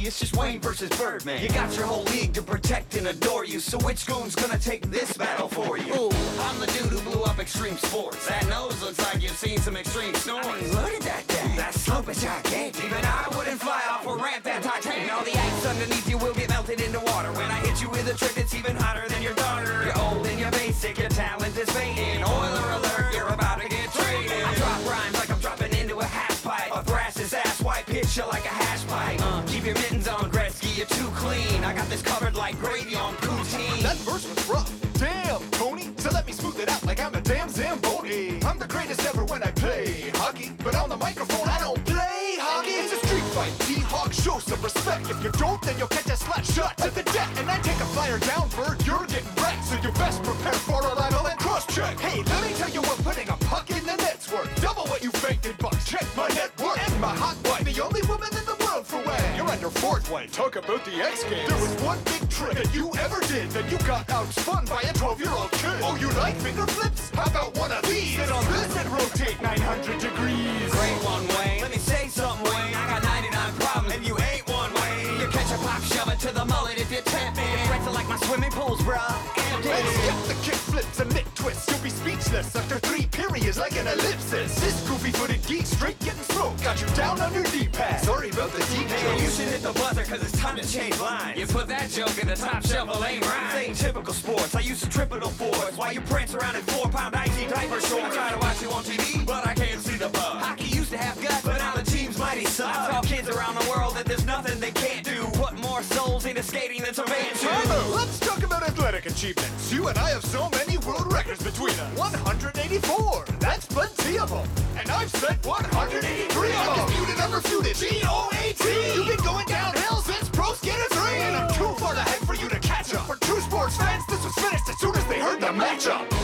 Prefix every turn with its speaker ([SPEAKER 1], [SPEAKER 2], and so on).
[SPEAKER 1] it's just Wayne versus Birdman. You got your whole league to protect and adore you, so which goon's gonna take this battle for you? Ooh, I'm the dude who blew up extreme sports. That nose looks like you've seen some extreme snorts. I mean, look at that thing. That slope is gigantic. Even I wouldn't fly off a ramp that Titanic. All the ice underneath you will get melted into water when I hit you with a trick that's even hotter than your daughter. You're old and you're basic, your talent is fading. Oiler alert, you're about to get traded. I drop rhymes like I'm dropping into a half pipe. A thrash's ass white pitch you like a hash pipe. Keep your mittens on, Gretzky, you're too clean. I got this covered like gravy on poutine.
[SPEAKER 2] That verse was rough. Damn, Tony. So let me smooth it out like I'm a damn Zamboni. I'm the greatest ever when I play hockey, but on the microphone I don't play hockey. It's a street fight. T-Hawk, show some respect. If you don't, then you'll catch a slap shot to the deck. And I take a flyer down, bird, you're getting wrecked. So you best prepare for a lateral and cross-check. Hey, let me tell you what putting a puck in the net's worth. Double what you faked in bucks. Check my net worth. And my hot wife, the only woman in the world for way. You're under Fort White. Talk about the X Games. There was one big trick that you ever did, then you got outspun by a 12-year-old kid. Oh, you like finger flips? How about one of these? Sit on this and rotate 900 degrees.
[SPEAKER 1] Great one, Wayne. Let me say something, Wayne. I got 99 problems, and you ain't one, Wayne. You catch a pop, shove it to the mullet if you tempt me. Rents are like my swimming pools, bruh. Empty.
[SPEAKER 2] And skip the kick flips and lip twists. You'll be speechless after 3 periods like an ellipsis. This goofy-footed geek straight getting smoked. Got you down on your D-pad. Sorry about the deep
[SPEAKER 1] Hey, you should hit the buzzer, cause it's time to change lines. You put that joke in the top shelf of lame rhymes. This ain't typical sports. I used to triple force while you prance around in 4-pound icy diaper shorts. I try to watch you on TV, but I can't see the bug. Hockey used to have guts, but now the team's mighty suck. I tell kids around the world that there's nothing they can't do. Put more souls into skating than surveying shoes.
[SPEAKER 2] Let's talk about athletic achievements. You and I have so many world records between us. 184. That's plenty of them. And I've set 183 of them. Undisputed, unrefuted. G-O-A-T. You've been going downhill since Pro Skater 3. And I'm too far ahead for you to catch up. For true sports fans, this was finished as soon as they heard the matchup.